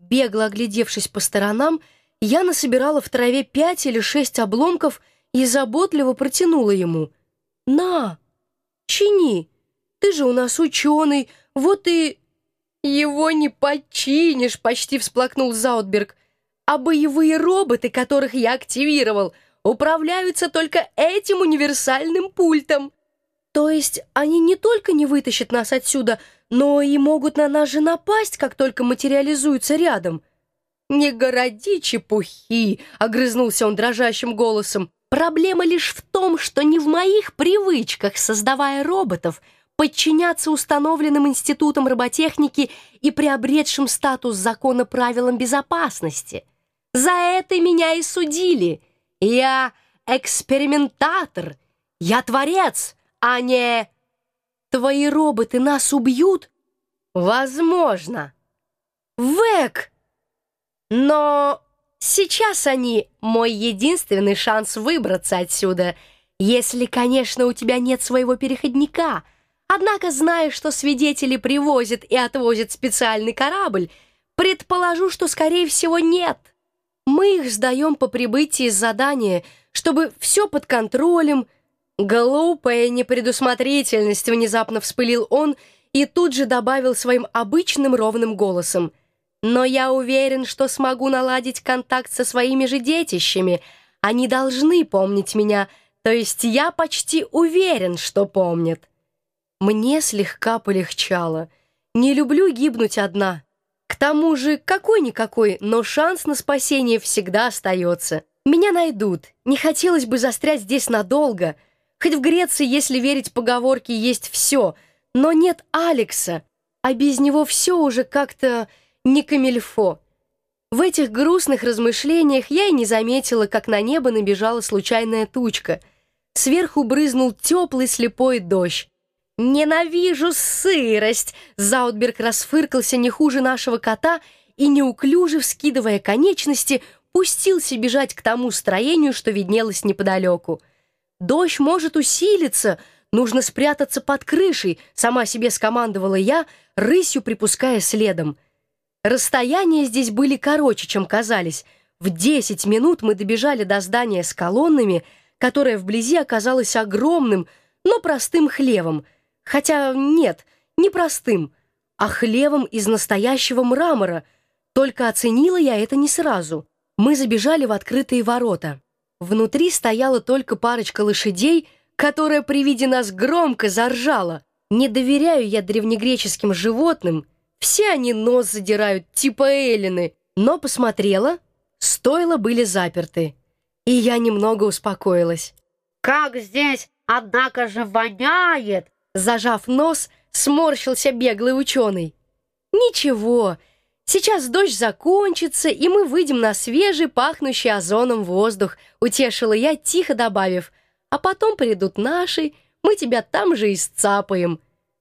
Бегло оглядевшись по сторонам, я насобирала в траве 5 или 6 обломков и заботливо протянула ему. «На, чини, ты же у нас ученый, вот и...» «Его не починишь», — почти всплакнул Заутберг. «А боевые роботы, которых я активировал, управляются только этим универсальным пультом. То есть они не только не вытащат нас отсюда, но и могут на нас же напасть, как только материализуются рядом». «Не городи чепухи», — огрызнулся он дрожащим голосом. «Проблема лишь в том, что не в моих привычках, создавая роботов, подчиняться установленным институтом роботехники и приобретшим статус закона правилам безопасности. За это меня и судили. Я экспериментатор, я творец, а не... Твои роботы нас убьют? Возможно. Век! Но сейчас они мой единственный шанс выбраться отсюда, если, конечно, у тебя нет своего переходника. Однако, зная, что свидетели привозят и отвозят специальный корабль, предположу, что, скорее всего, нет. Мы их сдаем по прибытии с задания, чтобы все под контролем. Глупая непредусмотрительность, внезапно вспылил он и тут же добавил своим обычным ровным голосом. Но я уверен, что смогу наладить контакт со своими же детищами. Они должны помнить меня, то есть я почти уверен, что помнят. Мне слегка полегчало. Не люблю гибнуть одна. К тому же, какой-никакой, но шанс на спасение всегда остается. Меня найдут. Не хотелось бы застрять здесь надолго. Хоть в Греции, если верить поговорке, есть все, но нет Алекса, а без него все уже как-то не камильфо. В этих грустных размышлениях я и не заметила, как на небо набежала случайная тучка. Сверху брызнул теплый слепой дождь. «Ненавижу сырость!» Заутберг расфыркался не хуже нашего кота и, неуклюже вскидывая конечности, пустился бежать к тому строению, что виднелось неподалеку. «Дождь может усилиться, нужно спрятаться под крышей», сама себе скомандовала я, рысью припуская следом. Расстояния здесь были короче, чем казались. В 10 минут мы добежали до здания с колоннами, которое вблизи оказалось огромным, но простым хлевом. Хотя нет, не простым, а хлевом из настоящего мрамора. Только оценила я это не сразу. Мы забежали в открытые ворота. Внутри стояла только парочка лошадей, которая при виде нас громко заржала. Не доверяю я древнегреческим животным. Все они нос задирают, типа эллины. Но посмотрела, стойла были заперты. И я немного успокоилась. «Как здесь, однако же, воняет!» Зажав нос, сморщился беглый ученый. «Ничего, сейчас дождь закончится, и мы выйдем на свежий, пахнущий озоном воздух», утешила я, тихо добавив, «а потом придут наши, мы тебя там же и сцапаем».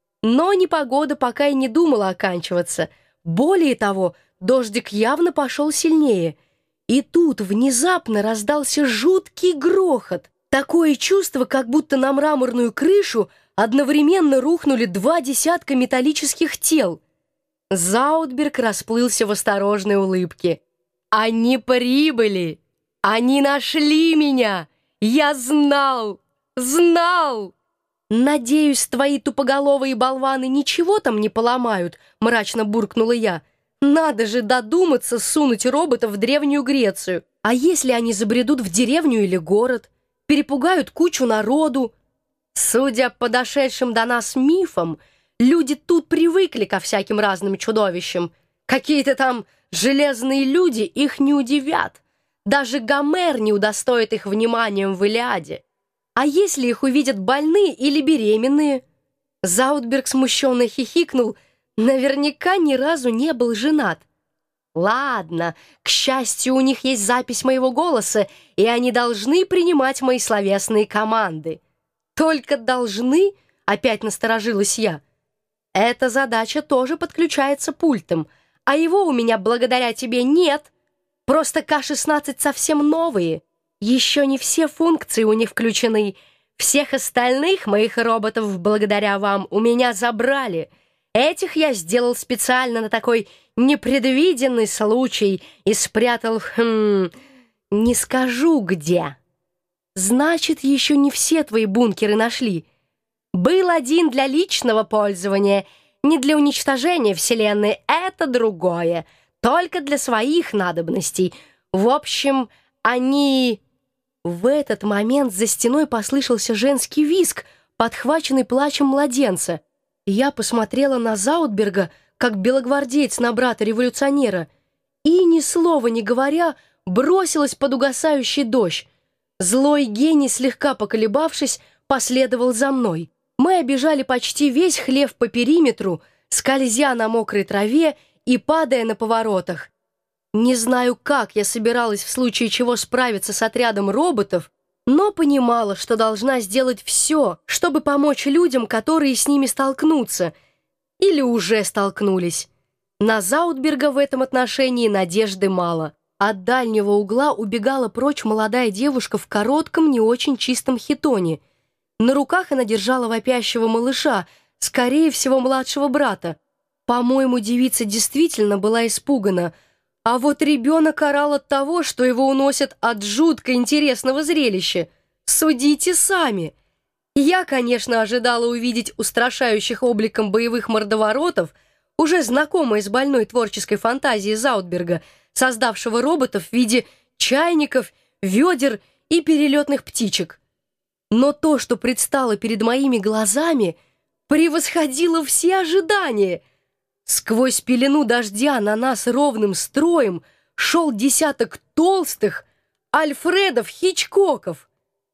Но непогода пока и не думала оканчиваться. Более того, дождик явно пошел сильнее. И тут внезапно раздался жуткий грохот. Такое чувство, как будто на мраморную крышу одновременно рухнули 2 десятка металлических тел. Заутберг расплылся в осторожной улыбке. «Они прибыли! Они нашли меня! Я знал! Знал!» «Надеюсь, твои тупоголовые болваны ничего там не поломают», — мрачно буркнула я. «Надо же додуматься сунуть роботов в Древнюю Грецию. А если они забредут в деревню или город, перепугают кучу народу?» Судя по дошедшим до нас мифам, люди тут привыкли ко всяким разным чудовищам. Какие-то там железные люди их не удивят. Даже Гомер не удостоит их вниманием в Илиаде. А если их увидят больные или беременные? Заутберг смущенно хихикнул. Наверняка ни разу не был женат. Ладно, к счастью, у них есть запись моего голоса, и они должны принимать мои словесные команды. Только должны, опять насторожилась я. Эта задача тоже подключается пультом, а его у меня благодаря тебе нет. Просто К-16 совсем новые. Еще не все функции у них включены. Всех остальных моих роботов благодаря вам у меня забрали. Этих я сделал специально на такой непредвиденный случай и спрятал, не скажу где. Значит, еще не все твои бункеры нашли. Был один для личного пользования, не для уничтожения Вселенной, это другое, только для своих надобностей. В общем, они... В этот момент за стеной послышался женский визг, подхваченный плачем младенца. Я посмотрела на Заутберга, как белогвардеец на брата-революционера, и, ни слова не говоря, бросилась под угасающий дождь. Злой гений, слегка поколебавшись, последовал за мной. Мы обежали почти весь хлев по периметру, скользя на мокрой траве и падая на поворотах. Не знаю, как я собиралась в случае чего справиться с отрядом роботов, но понимала, что должна сделать все, чтобы помочь людям, которые с ними столкнутся или уже столкнулись. На Заутберга в этом отношении надежды мало. От дальнего угла убегала прочь молодая девушка в коротком, не очень чистом хитоне. На руках она держала вопящего малыша, скорее всего, младшего брата. По-моему, девица действительно была испугана, а вот ребенок орал от того, что его уносят от жутко интересного зрелища. Судите сами. Я, конечно, ожидала увидеть устрашающих обликом боевых мордоворотов, уже знакомые с больной творческой фантазией Заутберга, создавшего роботов в виде чайников, ведер и перелетных птичек. Но то, что предстало перед моими глазами, превосходило все ожидания. Сквозь пелену дождя на нас ровным строем шел десяток толстых Альфредов Хичкоков.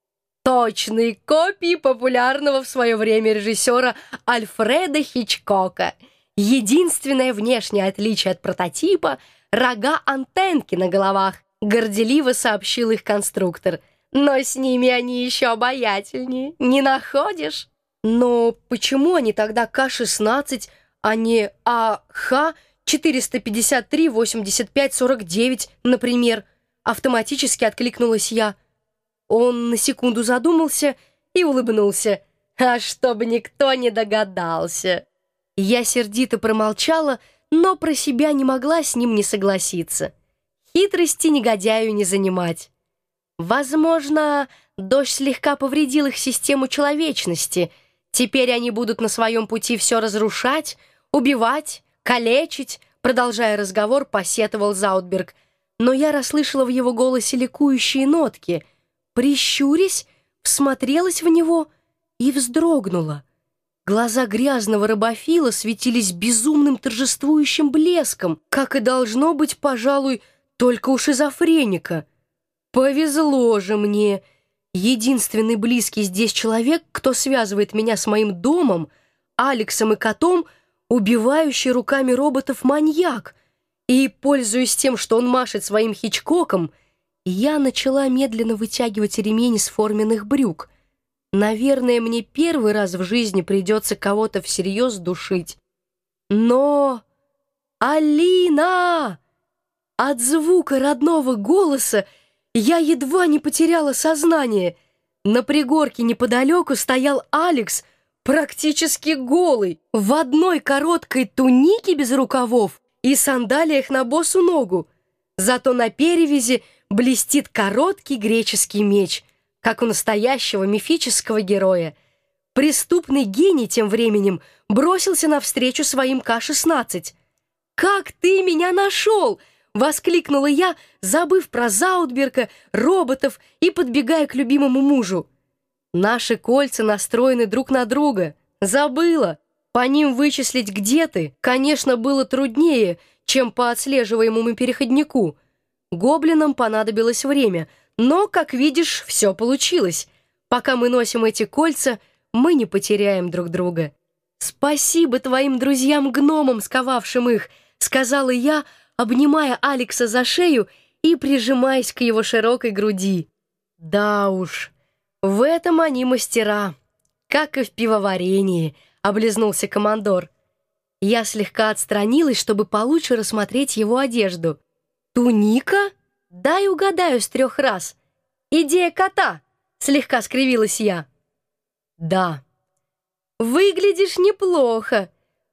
Точные копии популярного в свое время режиссера Альфреда Хичкока. Единственное внешнее отличие от прототипа — рога-антенки на головах, горделиво сообщил их конструктор. Но с ними они еще обаятельнее, не находишь? Но почему они тогда К-16, а не АХ-453-85-49, например? Автоматически откликнулась я. Он на секунду задумался и улыбнулся. А чтобы никто не догадался. Я сердито промолчала, но про себя не могла с ним не согласиться. Хитрости негодяю не занимать. Возможно, дождь слегка повредил их систему человечности. Теперь они будут на своем пути все разрушать, убивать, калечить, продолжая разговор, посетовал Заутберг. Но я расслышала в его голосе ликующие нотки. Прищурясь, всмотрелась в него и вздрогнула. Глаза грязного рабофила светились безумным торжествующим блеском, как и должно быть, пожалуй, только у шизофреника. Повезло же мне. Единственный близкий здесь человек, кто связывает меня с моим домом, Алексом и котом, убивающий руками роботов маньяк. И, пользуясь тем, что он машет своим Хичкоком, я начала медленно вытягивать ремень из форменных брюк. Наверное, мне первый раз в жизни придется кого-то всерьез душить. Но... Алина! От звука родного голоса я едва не потеряла сознание. На пригорке неподалеку стоял Алекс, практически голый, в одной короткой тунике без рукавов и сандалиях на босу ногу. Зато на перевязи блестит короткий греческий меч, как у настоящего мифического героя. Преступный гений тем временем бросился навстречу своим К-16. «Как ты меня нашел?» — воскликнула я, забыв про Заутберга, роботов и подбегая к любимому мужу. Наши кольца настроены друг на друга. Забыла. По ним вычислить, где ты, конечно, было труднее, чем по отслеживаемому переходнику. Гоблинам понадобилось время, но, как видишь, все получилось. Пока мы носим эти кольца, мы не потеряем друг друга. «Спасибо твоим друзьям-гномам, сковавшим их», — сказала я, обнимая Алекса за шею и прижимаясь к его широкой груди. «Да уж, в этом они мастера, как и в пивоварении», — облизнулся командор. Я слегка отстранилась, чтобы получше рассмотреть его одежду. «Туника? Дай угадаю с 3 раз. Идея кота», — слегка скривилась я. «Да». «Выглядишь неплохо.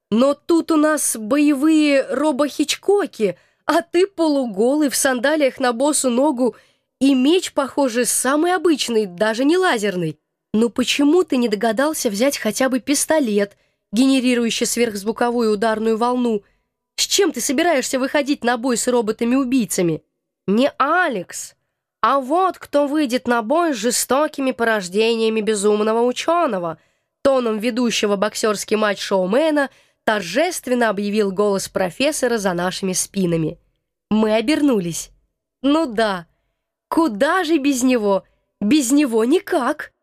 Но тут у нас боевые робо-хичкоки, а ты полуголый, в сандалиях на босу ногу, и меч, похоже, самый обычный, даже не лазерный. Но почему ты не догадался взять хотя бы пистолет, генерирующий сверхзвуковую ударную волну? С чем ты собираешься выходить на бой с роботами-убийцами? Не Алекс, а вот кто выйдет на бой с жестокими порождениями безумного ученого, тоном ведущего боксерский матч шоумена торжественно объявил голос профессора за нашими спинами. Мы обернулись. Ну да, куда же без него? Без него никак.